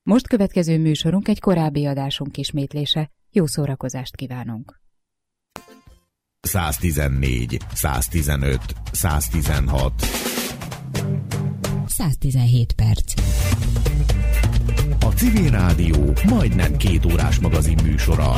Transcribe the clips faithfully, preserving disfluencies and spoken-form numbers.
Most következő műsorunk egy korábbi adásunk ismétlése. Jó szórakozást kívánunk! száztizennégy, száztizenöt, száztizenhat száztizenhét perc. A Civil Rádió majdnem két órás magazin műsora.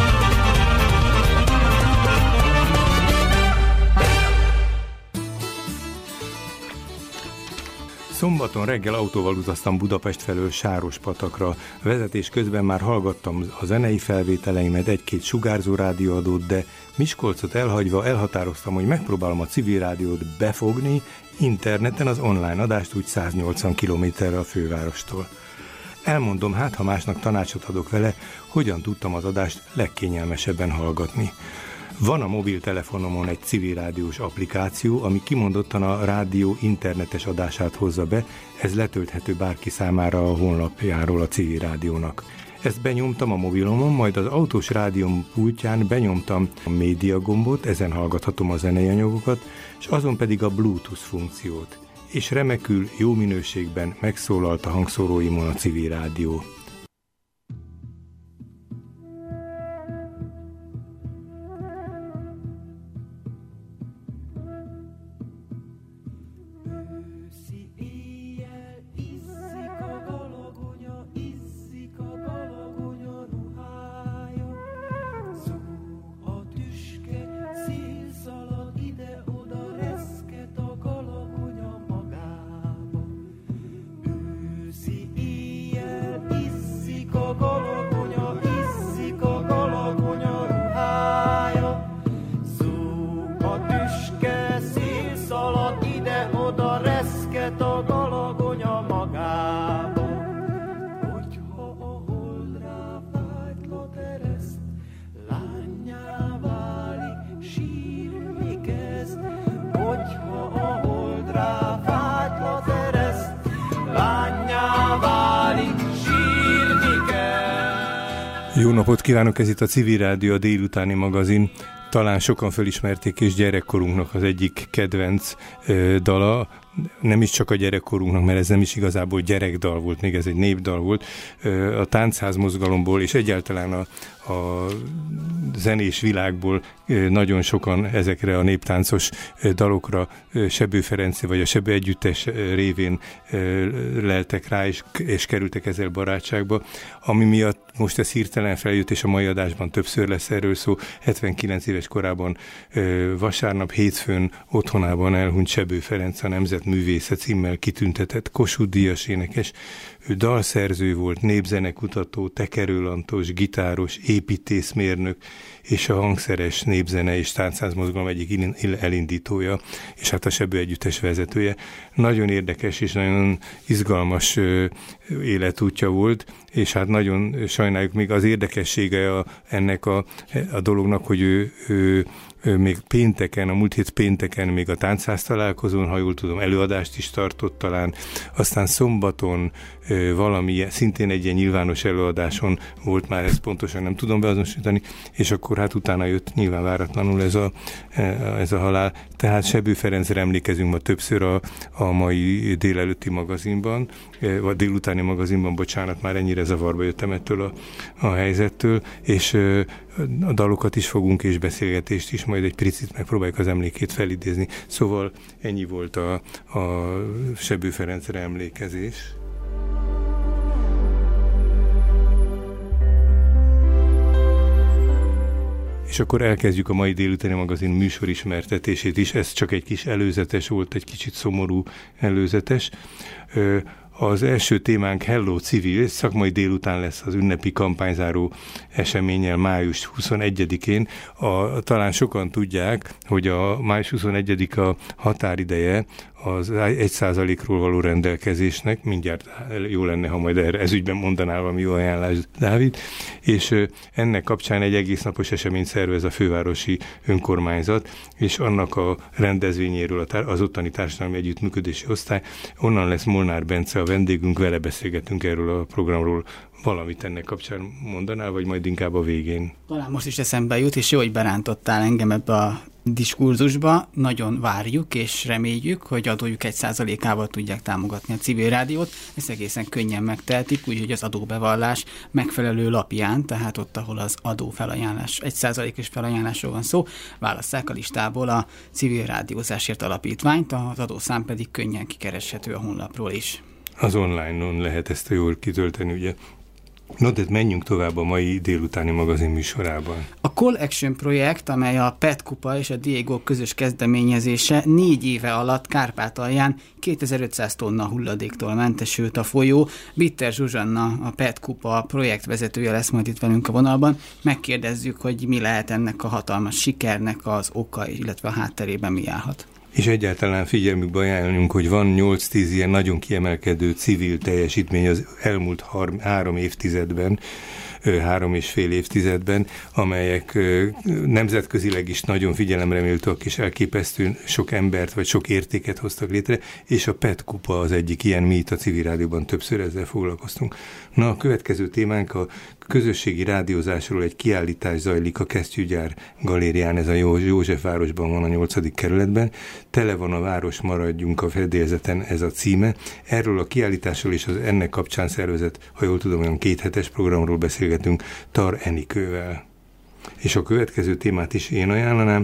Szombaton reggel autóval utaztam Budapest felől Sárospatakra. Vezetés közben már hallgattam a zenei felvételeimet, egy-két sugárzó rádióadót, de Miskolcot elhagyva elhatároztam, hogy megpróbálom a Civil Rádiót befogni interneten, az online adást úgy száznyolcvan kilométerre a fővárostól. Elmondom, hát ha másnak tanácsot adok vele, hogyan tudtam az adást legkényelmesebben hallgatni. Van a mobiltelefonomon egy civil rádiós applikáció, ami kimondottan a rádió internetes adását hozza be, ez letölthető bárki számára a honlapjáról a Civil Rádiónak. Ezt benyomtam a mobilomon, majd az autós rádióm pultján benyomtam a média gombot, ezen hallgathatom a zenei anyagokat, és azon pedig a Bluetooth funkciót. És remekül, jó minőségben megszólalt a hangszóróimon a Civil Rádió. Jó napot kívánok, ez itt a Civil Rádió, a délutáni magazin. Talán sokan felismerték, és gyerekkorunknak az egyik kedvenc ö, dala, nem is csak a gyerekkorunknak, mert ez nem is igazából gyerekdal volt, még ez egy népdal volt, ö, a táncház mozgalomból, és egyáltalán a, a zenés világból ö, nagyon sokan ezekre a néptáncos ö, dalokra ö, Sebő Ferenc vagy a Sebő Együttes révén ö, leltek rá, és, és kerültek ezzel barátságba, ami miatt most ez hirtelen feljött, és a mai adásban többször lesz erről szó. hetvenkilenc éves korában ö, vasárnap hétfőn otthonában elhunyt Sebő Ferenc, a Nemzetművésze címmel kitüntetett Kossuth-díjas énekes. Ő dalszerző volt, népzenekutató, tekerőlantos, gitáros, építészmérnök, és a hangszeres népzene és táncház-mozgalom egyik elindítója, és hát a Sebő Együttes vezetője. Nagyon érdekes és nagyon izgalmas életútja volt, és hát nagyon sajnáljuk, még az érdekessége a, ennek a, a dolognak, hogy ő, ő még pénteken, a múlt hét pénteken még a táncház találkozón, ha jól tudom, előadást is tartott talán, aztán szombaton valami, szintén egy ilyen nyilvános előadáson volt már, ezt pontosan nem tudom beazonosítani, és akkor hát utána jött nyilván váratlanul ez a, ez a halál. Tehát Sebő Ferencre emlékezünk ma többször a, a mai délelőtti magazinban, vagy délutáni magazinban, bocsánat, már ennyire zavarba jöttem ettől a, a helyzettől, és a dalokat is fogunk, és beszélgetést is, majd egy picit megpróbáljuk az emlékét felidézni. Szóval ennyi volt a, a Sebő Ferencre emlékezés. És akkor elkezdjük a mai délutáni magazin műsorismertetését is. Ez csak egy kis előzetes volt, egy kicsit szomorú előzetes. Az első témánk Hello Civil, szakmai délután lesz az ünnepi kampányzáró eseménnyel május huszonegyedikén. A, talán sokan tudják, hogy a május huszonegyedike a határideje az egy százalékról való rendelkezésnek, mindjárt jó lenne, ha majd erre ezügyben mondanál valami jó ajánlást, Dávid, és ennek kapcsán egy egész napos eseményt szervez a fővárosi önkormányzat, és annak a rendezvényéről az ottani társadalmi együttműködési osztály, onnan lesz Molnár Bence a vendégünk, vele beszélgetünk erről a programról valamit ennek kapcsán mondanál, vagy majd inkább a végén? Talán most is eszembe jut, és jó, hogy berántottál engem ebbe a diskurzusba. Nagyon várjuk és reméljük, hogy adójuk egy százalékával tudják támogatni a civil rádiót. Ezt egészen könnyen megtehetik, úgyhogy az adóbevallás megfelelő lapján, tehát ott, ahol az adófelajánlás, egy százalékos felajánlásról van szó, válasszák a listából a civil rádiózásért alapítványt, az adószám pedig könnyen kikereshető a honlapról is. Az online-on lehet ezt jól kitölteni, ugye? No, de menjünk tovább a mai délutáni magazin műsorában. A Call Action projekt, amely a Pet Kupa és a Diego közös kezdeményezése, négy éve alatt Kárpátalján kétezer-ötszáz tonna hulladéktól mentesült a folyó. Bitter Zsuzsanna, a Pet Kupa projektvezetője lesz majd itt velünk a vonalban. Megkérdezzük, hogy mi lehet ennek a hatalmas sikernek az oka, illetve a hátterében mi állhat. És egyáltalán figyelmükbe ajánlunk, hogy van nyolc-tíz ilyen nagyon kiemelkedő civil teljesítmény az elmúlt har- három évtizedben, három és fél évtizedben, amelyek nemzetközileg is nagyon figyelemre méltóak és elképesztően sok embert vagy sok értéket hoztak létre, és a Pet Kupa az egyik ilyen, mi itt a Civil Rádióban többször ezzel foglalkoztunk. Na, a következő témánk a közösségi rádiózásról egy kiállítás zajlik a Kesztyűgyár galérián, ez a Józsefvárosban van, a nyolcadik kerületben. Tele van a város, maradjunk a fedélzeten, ez a címe. Erről a kiállításról és az ennek kapcsán szervezett, ha jól tudom, olyan kéthetes programról beszélgetünk Tar Enikővel. És a következő témát is én ajánlanám,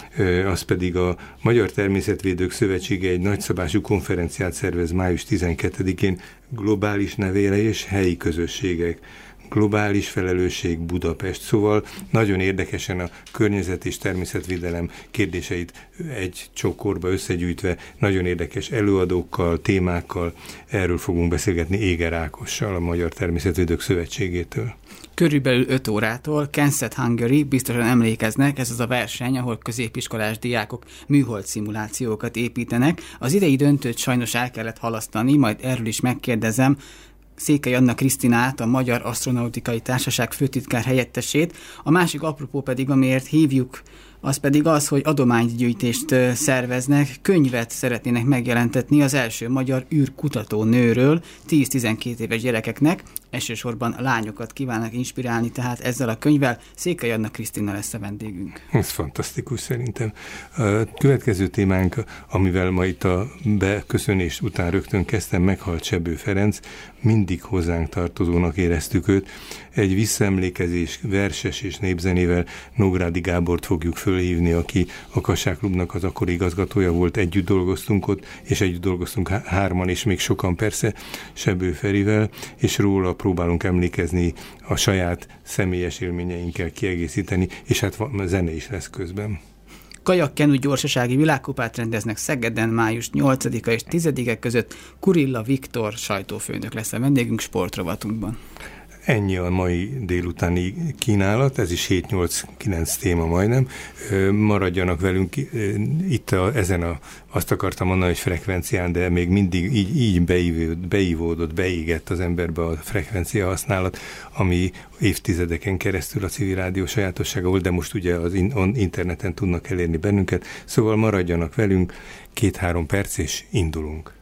az pedig a Magyar Természetvédők Szövetsége egy nagyszabású konferenciát szervez május tizenkettedikén, globális nevelés, helyi közösségek. Globális felelősség Budapest. Szóval nagyon érdekesen a környezet és természetvédelem kérdéseit egy csokorba összegyűjtve, nagyon érdekes előadókkal, témákkal, erről fogunk beszélgetni Éger Ákossal, a Magyar Természetvédők Szövetségétől. Körülbelül öt órától Kensett Hungary, biztosan emlékeznek, ez az a verseny, ahol középiskolás diákok műhold szimulációkat építenek. Az idei döntőt sajnos el kellett halasztani, majd erről is megkérdezem Székely Anna Krisztinát, a Magyar Asztronautikai Társaság főtitkár helyettesét. A másik apropó pedig, amiért hívjuk, az pedig az, hogy adománygyűjtést szerveznek, könyvet szeretnének megjelentetni az első magyar űrkutató nőről, tíz-tizenkét éves gyerekeknek, elsősorban lányokat kívánnak inspirálni, tehát ezzel a könyvvel Székely Anna Krisztina lesz a vendégünk. Ez fantasztikus szerintem. A következő témánk, amivel ma itt a beköszönés után rögtön kezdtem, meghalt Sebő Ferenc, mindig hozzánk tartozónak éreztük őt. Egy visszaemlékezés verses és népzenével Nógrádi Gábort fogjuk fölhívni, aki a Kassák Klubnak az akkori igazgatója volt, együtt dolgoztunk ott, és együtt dolgoztunk hárman, és még sokan persze Sebő Ferivel, és róla próbálunk emlékezni, a saját személyes élményeinkkel kiegészíteni, és hát zene is lesz közben. Kajak-kenu gyorsasági világkupát rendeznek Szegeden május nyolcadika és tizedike között. Kurilla Viktor sajtófőnök lesz a vendégünk sportrovatunkban. Ennyi a mai délutáni kínálat, ez is hét-nyolc-kilenc téma majdnem. Maradjanak velünk itt a, ezen a, azt akartam mondani, hogy frekvencián, de még mindig így, így beívódott, beívódott, beégett az emberbe a frekvencia használat, ami évtizedeken keresztül a Civil Rádió sajátossága volt, de most ugye az in, interneten tudnak elérni bennünket, szóval maradjanak velünk, két-három perc és indulunk.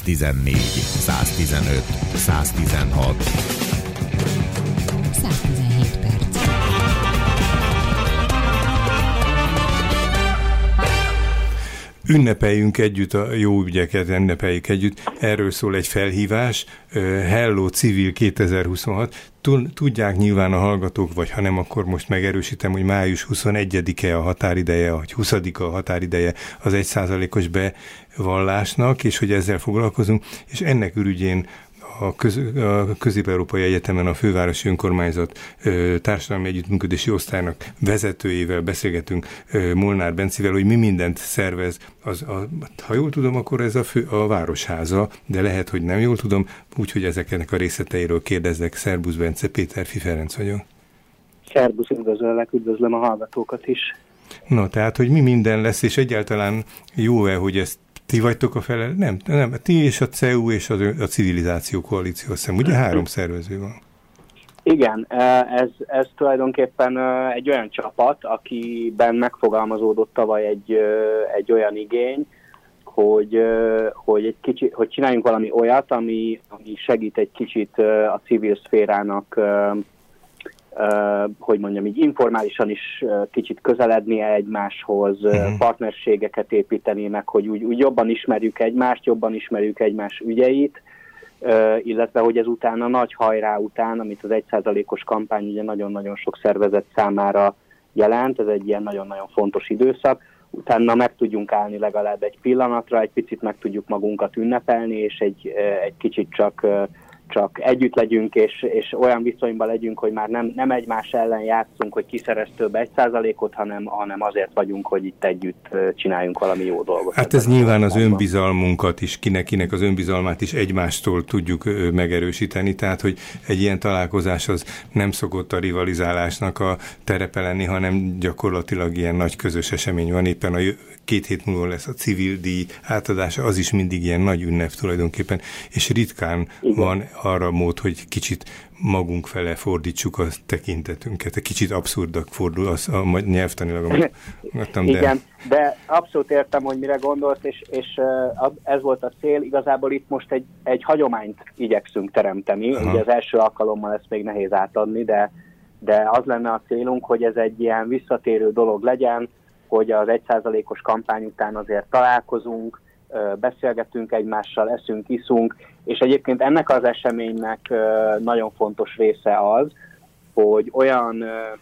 száztizennégy, száztizenöt, száztizenhat. száztizenhét perc. Ünnepeljünk együtt a jó ügyeket, ünnepeljük együtt. Erről szól egy felhívás. Hello Civil kétezer-huszonhat. Tudják nyilván a hallgatók, vagy ha nem, akkor most megerősítem, hogy május huszonegyedike a határideje, vagy huszadika a határideje az egy százalékos bevallásnak, és hogy ezzel foglalkozunk, és ennek ürügyén a, köz, a Közép-Európai Egyetemen a Fővárosi Önkormányzat ö, Társadalmi Együttműködési Osztálynak vezetőjével beszélgetünk, ö, Molnár Bencivel, hogy mi mindent szervez. Az, a, ha jól tudom, akkor ez a, fő, a Városháza, de lehet, hogy nem jól tudom, úgyhogy ezeknek a részleteiről kérdezzek. Szerbusz Bence, Péterfi Ferenc vagyok. Szerbusz, üdvözöllek, üdvözlöm a hallgatókat is. Na, tehát, hogy mi minden lesz, és egyáltalán jó-e, hogy ezt ti vagytok a felel? Nem, nem, ti és a cé e u és a, a Civilizáció Koalíció, azt hiszem, ugye három szervező van. Igen, ez, ez tulajdonképpen egy olyan csapat, akiben megfogalmazódott tavaly egy, egy olyan igény, hogy, hogy, egy kicsi, hogy csináljunk valami olyat, ami, ami segít egy kicsit a civil szférának, Uh, hogy mondjam, így informálisan is uh, kicsit közelednie egymáshoz, uh, partnerségeket építeni, meg hogy úgy, úgy jobban ismerjük egymást, jobban ismerjük egymás ügyeit, uh, illetve hogy ez után a nagy hajrá után, amit az egy százalékos kampány ugye nagyon-nagyon sok szervezet számára jelent, ez egy ilyen nagyon-nagyon fontos időszak, utána meg tudjunk állni legalább egy pillanatra, egy picit meg tudjuk magunkat ünnepelni, és egy, uh, egy kicsit csak uh, csak együtt legyünk, és, és olyan viszonyban legyünk, hogy már nem, nem egymás ellen játszunk, hogy ki szerez több egy százalékot, hanem, hanem azért vagyunk, hogy itt együtt csináljunk valami jó dolgot. Hát ez nyilván az önbizalmunkat is, kinek-kinek az önbizalmát is egymástól tudjuk megerősíteni, tehát hogy egy ilyen találkozás az nem szokott a rivalizálásnak a terepe lenni, hanem gyakorlatilag ilyen nagy közös esemény van. Éppen a két hét múlva lesz a civil díj átadása, az is mindig ilyen nagy ünnep tulajdonképpen, és ritkán igen. van arra mód, hogy kicsit magunk fele fordítsuk a tekintetünket. Egy kicsit abszurdak fordul, az a nyelvtanilag mondtam, de... Igen, de abszolút értem, hogy mire gondolsz, és, és ez volt a cél. Igazából itt most egy, egy hagyományt igyekszünk teremteni. Aha. Ugye az első alkalommal ezt még nehéz átadni, de, de az lenne a célunk, hogy ez egy ilyen visszatérő dolog legyen, hogy az egy százalékos kampány után azért találkozunk, beszélgetünk egymással, eszünk, iszunk, és egyébként ennek az eseménynek nagyon fontos része az, hogy olyan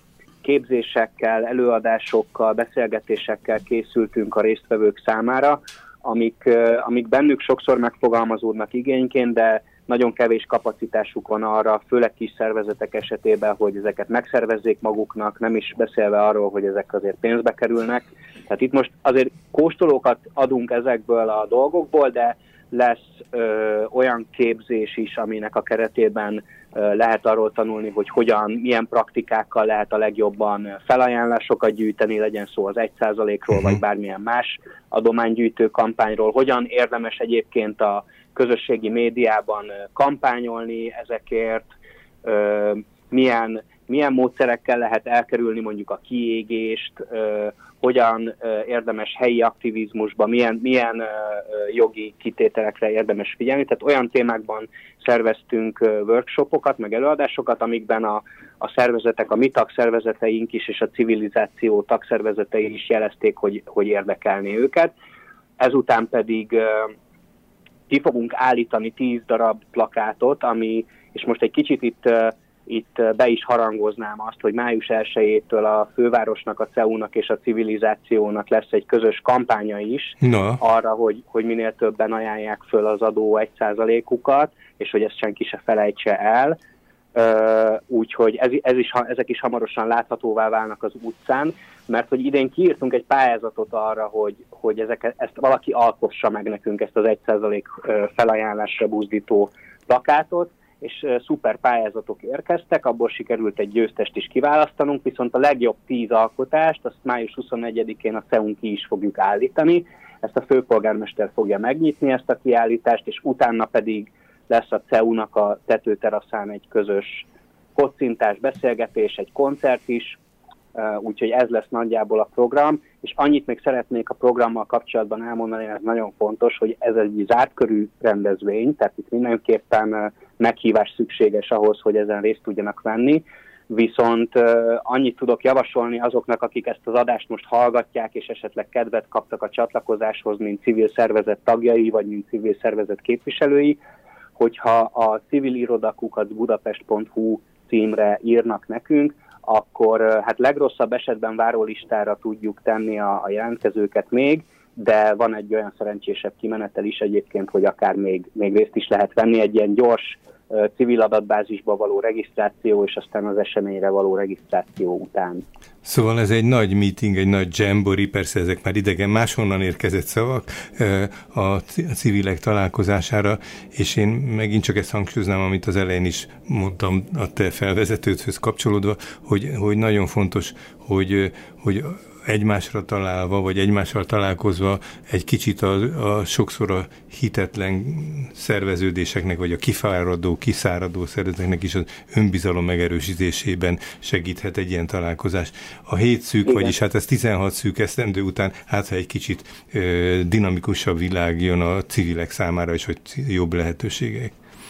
képzésekkel, előadásokkal, beszélgetésekkel készültünk a résztvevők számára, amik, amik bennük sokszor megfogalmazódnak igényként, de nagyon kevés kapacitásuk van arra, főleg kis szervezetek esetében, hogy ezeket megszervezzék maguknak, nem is beszélve arról, hogy ezek azért pénzbe kerülnek. Tehát itt most azért kóstolókat adunk ezekből a dolgokból, de lesz ö, olyan képzés is, aminek a keretében ö, lehet arról tanulni, hogy hogyan, milyen praktikákkal lehet a legjobban felajánlásokat gyűjteni, legyen szó az egy százalékról, uh-huh. vagy bármilyen más adománygyűjtő kampányról, hogyan érdemes egyébként a közösségi médiában kampányolni ezekért, ö, milyen, milyen módszerekkel lehet elkerülni mondjuk a kiégést, ö, hogyan ö, érdemes helyi aktivizmusban, milyen, milyen ö, jogi kitételekre érdemes figyelni. Tehát olyan témákban szerveztünk ö, workshopokat, meg előadásokat, amikben a, a szervezetek, a mi tagszervezeteink is, és a Civilizáció tagszervezetei is jelezték, hogy, hogy érdekelni őket. Ezután pedig ö, ki fogunk állítani tíz darab plakátot, ami, és most egy kicsit itt, uh, itt be is harangoznám azt, hogy május elsejétől a fővárosnak, a cé e u-nak és a Civilizációnak lesz egy közös kampánya is no. arra, hogy, hogy minél többen ajánlják föl az adó egy százalékukat, és hogy ezt senki se felejtse el. Uh, úgyhogy ez, ez is, ezek is hamarosan láthatóvá válnak az utcán, mert hogy idén kiírtunk egy pályázatot arra, hogy, hogy ezeket, ezt valaki alkossa meg nekünk, ezt az egy százalék felajánlásra buzdító plakátot, és szuper pályázatok érkeztek, abból sikerült egy győztest is kiválasztanunk, viszont a legjobb tíz alkotást, azt május huszonegyedikén a cé e u-n ki is fogjuk állítani, ezt a főpolgármester fogja megnyitni ezt a kiállítást, és utána pedig lesz a cé e u-nak a tetőteraszán egy közös kocintás, beszélgetés, egy koncert is, úgyhogy ez lesz nagyjából a program, és annyit még szeretnék a programmal kapcsolatban elmondani, ez nagyon fontos, hogy ez egy zárt körű rendezvény, tehát itt mindenképpen meghívás szükséges ahhoz, hogy ezen részt tudjanak venni, viszont annyit tudok javasolni azoknak, akik ezt az adást most hallgatják, és esetleg kedvet kaptak a csatlakozáshoz, mint civil szervezet tagjai, vagy mint civil szervezet képviselői, hogyha a civilirodakukat budapest pont hu címre írnak nekünk, akkor hát legrosszabb esetben várólistára tudjuk tenni a, a jelentkezőket még, de van egy olyan szerencsésebb kimenetel is egyébként, hogy akár még, még részt is lehet venni, egy ilyen gyors uh, civil adatbázisba való regisztráció, és aztán az eseményre való regisztráció után. Szóval ez egy nagy meeting, egy nagy jamboree, persze ezek már idegen, máshonnan érkezett szavak a civilek találkozására, és én megint csak ezt hangsúlyoznám, amit az elején is mondtam a te felvezetődhöz kapcsolódva, hogy, hogy nagyon fontos, hogy, hogy egymásra találva, vagy egymással találkozva egy kicsit a, a sokszor a hitetlen szerveződéseknek, vagy a kifáradó, kiszáradó szervezeteknek is az önbizalom megerősítésében segíthet egy ilyen találkozás. A hét szűk, igen. Vagyis hát ez tizenhat szűk esztendő után, hát ha egy kicsit ö, dinamikusabb világ jön a civilek számára, és hogy jobb lehetőségek.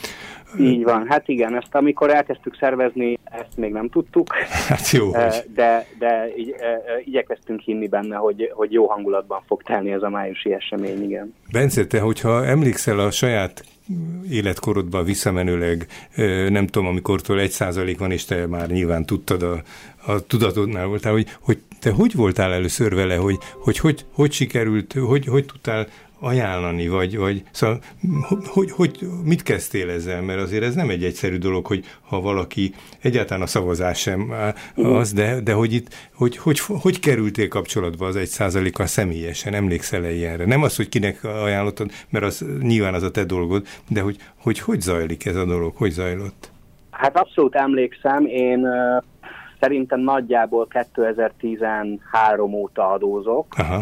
Így van, hát igen, ezt amikor elkezdtük szervezni, ezt még nem tudtuk, hát jó, de, de igy, igyekeztünk hinni benne, hogy, hogy jó hangulatban fog telni ez a májusi esemény, igen. Bence, te, hogyha emlékszel a saját életkorodban visszamenőleg, nem tudom, amikortól egy százalék van, és te már nyilván tudtad, a, a tudatodnál voltál, hogy, hogy te hogy voltál először vele, hogy hogy, hogy, hogy sikerült, hogy, hogy tudtál ajánlani, vagy, vagy szóval, hogy, hogy, mit kezdtél ezzel? Mert azért ez nem egy egyszerű dolog, hogy ha valaki, egyáltalán a szavazás sem az, de, de hogy itt, hogy, hogy, hogy kerültél kapcsolatba az egy százalékkal személyesen, emlékszel-e ilyenre? Nem az, hogy kinek ajánlottad, mert az nyilván az a te dolgod, de hogy hogy, hogy zajlik ez a dolog, hogy zajlott? Hát abszolút emlékszem, én uh, szerintem nagyjából kétezer-tizenhárom óta adózok. Aha.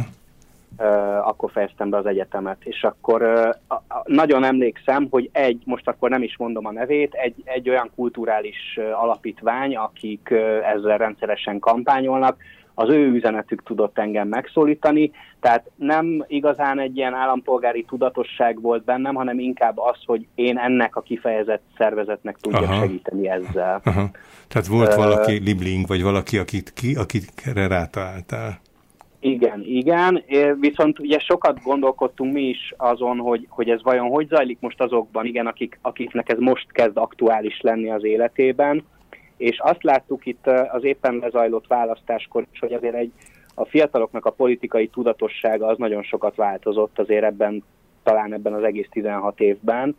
Uh, akkor fejeztem be az egyetemet, és akkor uh, a, a, nagyon emlékszem, hogy egy, most akkor nem is mondom a nevét, egy, egy olyan kulturális uh, alapítvány, akik uh, ezzel rendszeresen kampányolnak, az ő üzenetük tudott engem megszólítani, tehát nem igazán egy ilyen állampolgári tudatosság volt bennem, hanem inkább az, hogy én ennek a kifejezett szervezetnek tudjak Aha. segíteni ezzel. Aha. Tehát volt uh, valaki Libling, vagy valaki, akit, ki, akikre rátaláltál? Igen, igen, viszont ugye sokat gondolkodtunk mi is azon, hogy, hogy ez vajon hogy zajlik most azokban, igen, akik, akiknek ez most kezd aktuális lenni az életében, és azt láttuk itt az éppen lezajlott választáskor is, hogy azért egy, a fiataloknak a politikai tudatossága az nagyon sokat változott azért ebben, talán ebben az egész tizenhat évben,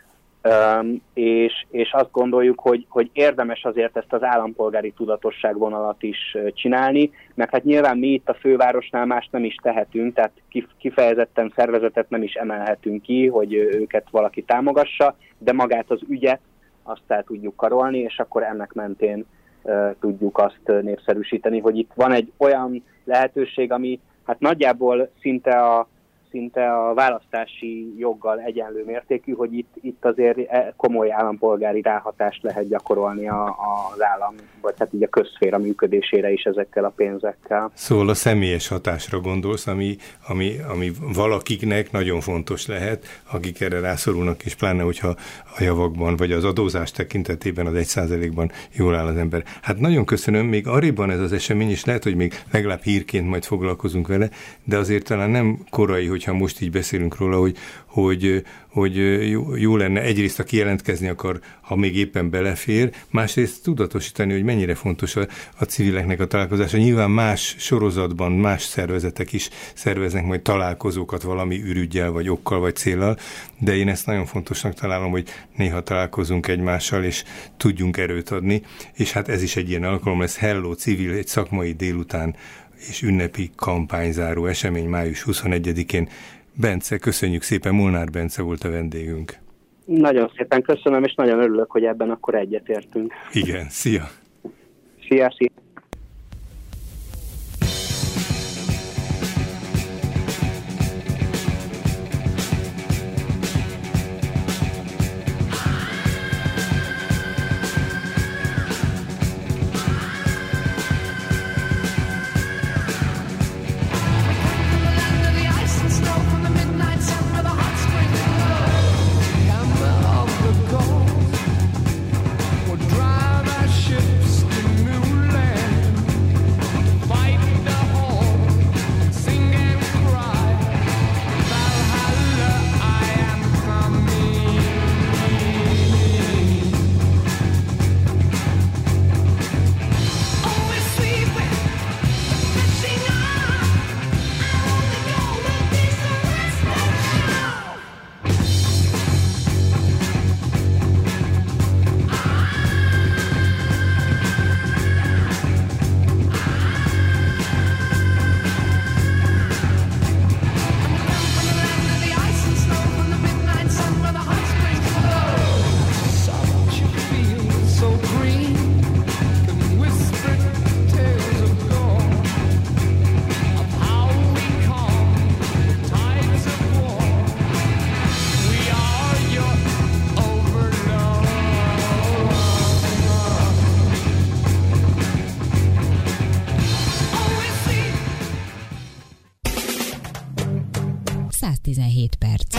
Um, és, és azt gondoljuk, hogy, hogy érdemes azért ezt az állampolgári tudatosság vonalat is uh, csinálni, mert hát nyilván mi itt a fővárosnál más nem is tehetünk, tehát kifejezetten szervezetet nem is emelhetünk ki, hogy őket valaki támogassa, de magát az ügyet azt el tudjuk karolni, és akkor ennek mentén uh, tudjuk azt népszerűsíteni, hogy itt van egy olyan lehetőség, ami hát nagyjából szinte a szinte a választási joggal egyenlő mértékű, hogy itt, itt azért komoly állampolgári ráhatást lehet gyakorolni a, az állam, vagy hát így a közszféra működésére is ezekkel a pénzekkel. Szóval a személyes hatásra gondolsz, ami, ami, ami valakiknek nagyon fontos lehet, akik erre rászorulnak, és pláne, hogyha a javakban, vagy az adózás tekintetében az egy százalékban jól áll az ember. Hát nagyon köszönöm, még arréban ez az esemény, és lehet, hogy még legalább hírként majd foglalkozunk vele, de azért talán nem korai, hogyha most így beszélünk róla, hogy, hogy, hogy jó, jó lenne egyrészt, aki jelentkezni akar, ha még éppen belefér, másrészt tudatosítani, hogy mennyire fontos a, a civileknek a találkozása. Nyilván más sorozatban, más szervezetek is szerveznek majd találkozókat valami ürüggyel, vagy okkal, vagy céllal, de én ezt nagyon fontosnak találom, hogy néha találkozunk egymással, és tudjunk erőt adni, és hát ez is egy ilyen alkalom lesz. Hello Civil, egy szakmai délután és ünnepi kampányzáró esemény május huszonegyedikén. Bence, köszönjük szépen, Molnár Bence volt a vendégünk. Nagyon szépen köszönöm, és nagyon örülök, hogy ebben akkor egyetértünk. Igen, szia! Szia, szia! száz tizenhét perc.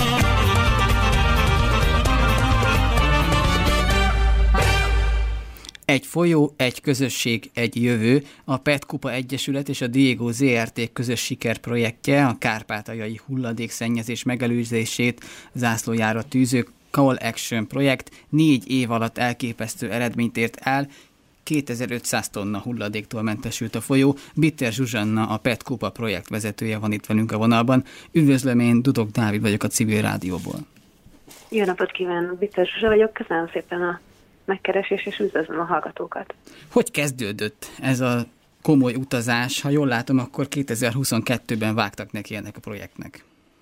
Egy folyó, egy közösség, egy jövő, a pé e té Kupa Egyesület és a Diego zé er té közös sikerprojektje a kárpátaljai hulladékszennyezés megelőzését zászlójára tűző Call Action projekt négy év alatt elképesztő eredményt ért el, kétezer-ötszáz tonna hulladéktól mentesült a folyó. Bitter Zsuzsanna, a pé e té Kupa projekt vezetője van itt velünk a vonalban. Üdvözlöm, én Dudok Dávid vagyok a Civil Rádióból. Jó napot kívánok, Bitter Zsuzsa vagyok, köszönöm szépen a megkeresés, és üdvözlöm a hallgatókat. Hogy kezdődött ez a komoly utazás? Ha jól látom, akkor kétezer-huszonkettőben vágtak neki ennek a projektnek.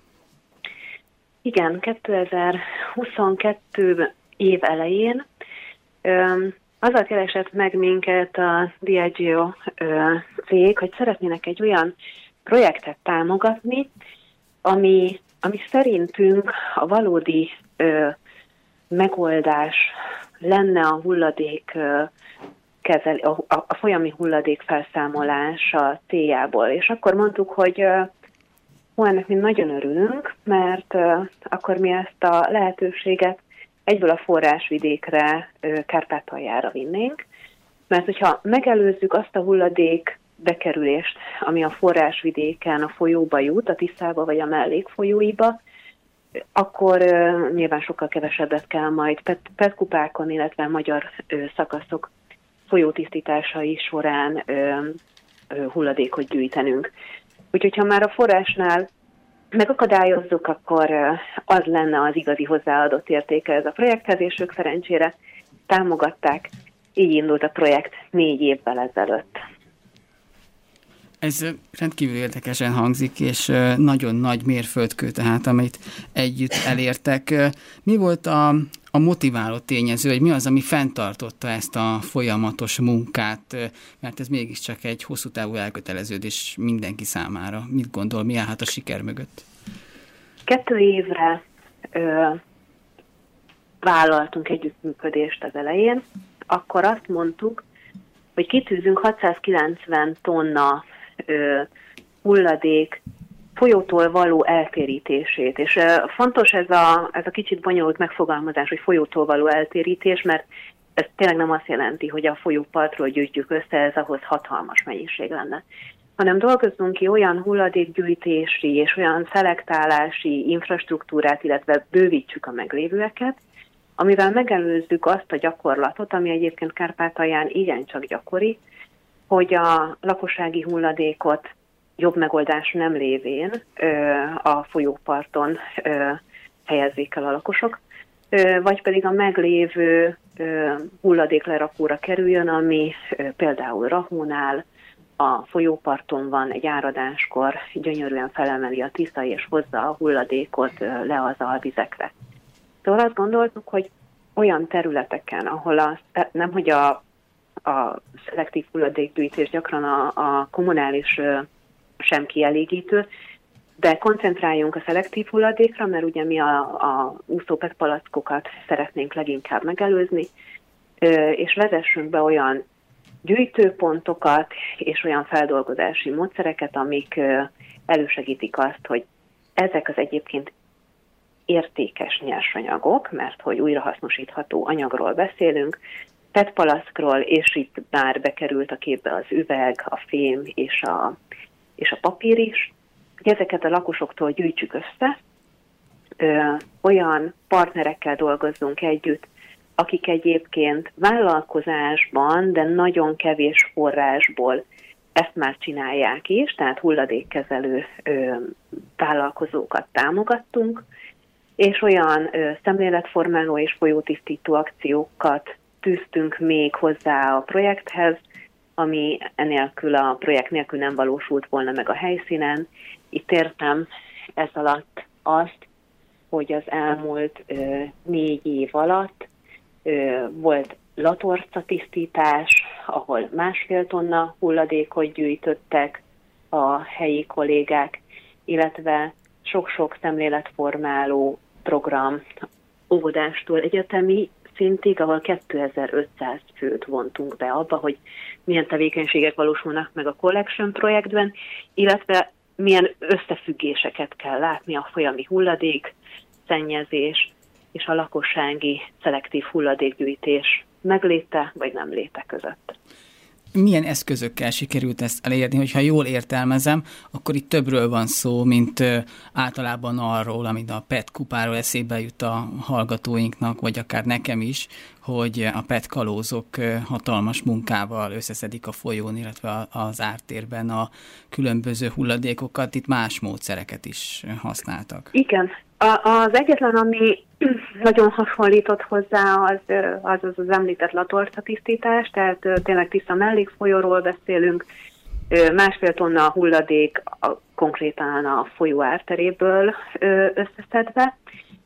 Igen, kétezer-huszonkettő év elején öm, azzal keresett meg minket a Diageo ö, cég, hogy szeretnének egy olyan projektet támogatni, ami, ami szerintünk a valódi ö, megoldás lenne a hulladék ö, kezel, a, a, a folyami hulladék felszámolása céljából. És akkor mondtuk, hogy ö, ó, ennek mi nagyon örülünk, mert ö, akkor mi ezt a lehetőséget egyből a forrásvidékre, ö, Kárpátaljára vinnénk, mert hogyha megelőzzük azt a hulladék bekerülést, ami a forrásvidéken a folyóba jut, a Tiszába vagy a mellékfolyóiba, akkor uh, nyilván sokkal kevesebbet kell majd pé e té kupákon, illetve magyar uh, szakaszok folyótisztításai során uh, uh, hulladékot gyűjtenünk. Úgyhogy ha már a forrásnál megakadályozzuk, akkor uh, az lenne az igazi hozzáadott értéke ez a projekthez, és ők szerencsére támogatták. Így indult a projekt négy évvel ezelőtt. Ez rendkívül érdekesen hangzik, és nagyon nagy mérföldkő, tehát amit együtt elértek. Mi volt a, a motiváló tényező, hogy mi az, ami fenntartotta ezt a folyamatos munkát, mert ez mégiscsak egy hosszú távú elköteleződés mindenki számára. Mit gondol, mi állhat a siker mögött? Kettő évre ö, vállaltunk együttműködést az elején, akkor azt mondtuk, hogy kitűzünk hatszázkilencven tonna ö, hulladék folyótól való eltérítését. És ö, fontos ez a, ez a kicsit bonyolult megfogalmazás, hogy folyótól való eltérítés, mert ez tényleg nem azt jelenti, hogy a folyópartról gyűjtjük össze, ez ahhoz hatalmas mennyiség lenne. Hanem dolgozzunk ki olyan hulladékgyűjtési és olyan szelektálási infrastruktúrát, illetve bővítsük a meglévőeket, amivel megelőzzük azt a gyakorlatot, ami egyébként Kárpátalján igencsak gyakori, hogy a lakossági hulladékot jobb megoldás nem lévén ö, a folyóparton ö, helyezzék el a lakosok, ö, vagy pedig a meglévő ö, hulladéklerakóra kerüljön, ami ö, például Rahónál a folyóparton van, egy áradáskor gyönyörűen felemeli a Tisza és hozza a hulladékot ö, le az alvizekre. Szóval azt gondoltuk, hogy olyan területeken, ahol a, nem hogy a, a szelektív hulladékgyűjtés gyakran a, a kommunális ö, sem kielégítő, de koncentráljunk a szelektív hulladékra, mert ugye mi a, a úszó pé e té palackokat szeretnénk leginkább megelőzni, ö, és vezessünk be olyan gyűjtőpontokat és olyan feldolgozási módszereket, amik ö, elősegítik azt, hogy ezek az egyébként értékes nyersanyagok, mert hogy újrahasznosítható anyagról beszélünk, pé e té palackról, és itt már bekerült a képbe az üveg, a fém és a, és a papír is, hogy ezeket a lakosoktól gyűjtsük össze, ö, olyan partnerekkel dolgozzunk együtt, akik egyébként vállalkozásban, de nagyon kevés forrásból ezt már csinálják is, tehát hulladékkezelő ö, vállalkozókat támogattunk, és olyan ö, szemléletformáló és folyótisztító akciókat tűztünk még hozzá a projekthez, ami enélkül a projekt nélkül nem valósult volna meg a helyszínen. Itt értem ez alatt azt, hogy az elmúlt ö, négy év alatt ö, volt latorcatisztítás, ahol másfél tonna hulladékot gyűjtöttek a helyi kollégák, illetve sok-sok szemléletformáló program óvodástól egyetemi szintig, ahol kétezer-ötszáz főt vontunk be abba, hogy milyen tevékenységek valósulnak meg a Collection projektben, illetve milyen összefüggéseket kell látni a folyami hulladék, szennyezés és a lakossági szelektív hulladékgyűjtés megléte vagy nem léte között. Milyen eszközökkel sikerült ezt elérni? Hogyha jól értelmezem, akkor itt többről van szó, mint általában arról, amit a pé é té kupáról eszébe jut a hallgatóinknak, vagy akár nekem is, hogy a pé é té kalózok hatalmas munkával összeszedik a folyón, illetve az ártérben a különböző hulladékokat. Itt más módszereket is használtak. Igen. A, az egyetlen, ami nagyon hasonlított hozzá, az az, az, az említett latorcatisztítás, tehát tényleg tiszta mellékfolyóról beszélünk, másfél tonna hulladék a, konkrétan a folyó árteréből összeszedve,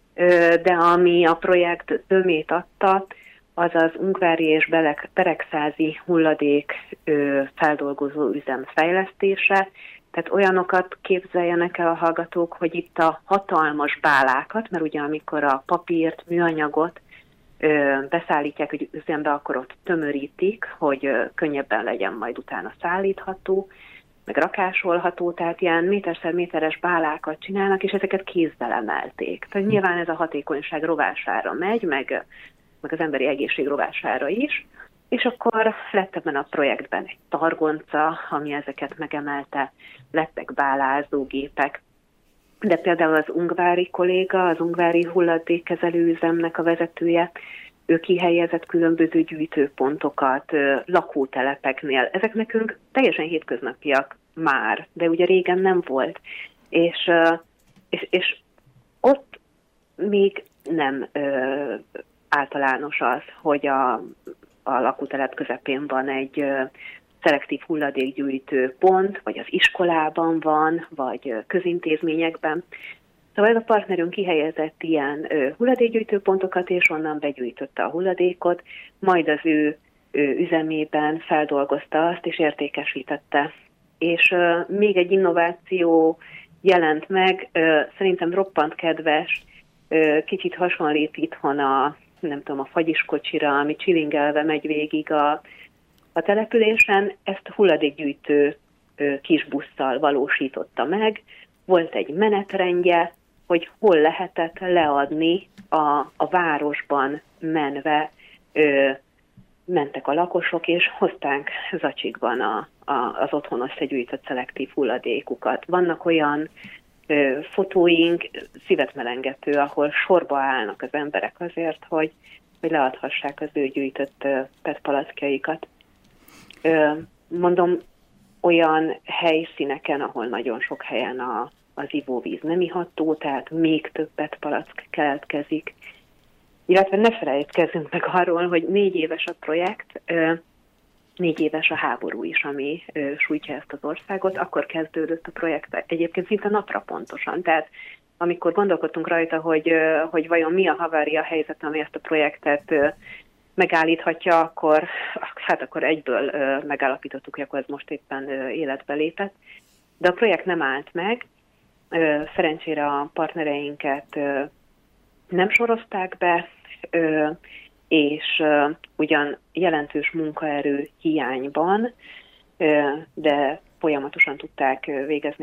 de ami a projekt zömét adta, az az ungvári és beregszázi hulladék feldolgozó üzem fejlesztése. Tehát olyanokat képzeljenek el a hallgatók, hogy itt a hatalmas bálákat, mert ugye amikor a papírt, műanyagot ö, beszállítják egy üzembe, akkor ott tömörítik, hogy ö, könnyebben legyen majd utána szállítható, meg rakásolható, tehát ilyen méterszer méteres bálákat csinálnak, és ezeket kézzel emelték. Tehát nyilván ez a hatékonyság rovására megy, meg, meg az emberi egészség rovására is, és akkor lett ebben a projektben egy targonca, ami ezeket megemelte, lettek bálázógépek, de például az ungvári kolléga, az ungvári hulladékkezelő üzemnek a vezetője, ő kihelyezett különböző gyűjtőpontokat lakótelepeknél. Ezek nekünk teljesen hétköznapiak már, de ugye régen nem volt. És, és, és ott még nem ö, általános az, hogy a, a lakótelep közepén van egy ö, szelektív hulladékgyűjtő pont, vagy az iskolában van, vagy közintézményekben. Szóval ez a partnerünk kihelyezett ilyen ö, hulladékgyűjtőpontokat, és onnan begyűjtötte a hulladékot, majd az ő, ő üzemében feldolgozta azt, és értékesítette. És ö, még egy innováció jelent meg, ö, szerintem roppant kedves, ö, kicsit hasonlít itthon a, nem tudom, a fagyiskocsira, ami csilingelve megy végig a, a településen, ezt hulladékgyűjtő ö, kis busszal valósította meg. Volt egy menetrendje, hogy hol lehetett leadni a, a városban menve, ö, mentek a lakosok, és hozták zacsikban a, a, az otthon összegyűjtött szelektív hulladékukat. Vannak olyan ö, fotóink, szívet melengető, ahol sorba állnak az emberek azért, hogy, hogy leadhassák az ő gyűjtött ö, pé é té palackjaikat. Ö, mondom, olyan helyszíneken, ahol nagyon sok helyen a, az ivóvíz nem iható, tehát még több pé é té palack keletkezik. Illetve ne felejtkezzünk meg arról, hogy négy éves a projekt, négy éves a háború is, ami sújtja ezt az országot. Akkor kezdődött a projekt egyébként szinte napra pontosan. Tehát amikor gondolkodtunk rajta, hogy, hogy vajon mi a havária helyzet, ami ezt a projektet megállíthatja, akkor, hát akkor egyből megállapítottuk, hogy akkor ez most éppen életbe lépett. De a projekt nem állt meg. Szerencsére a partnereinket nem sorozták be, és ugyan jelentős munkaerő hiányban, de folyamatosan tudták végezni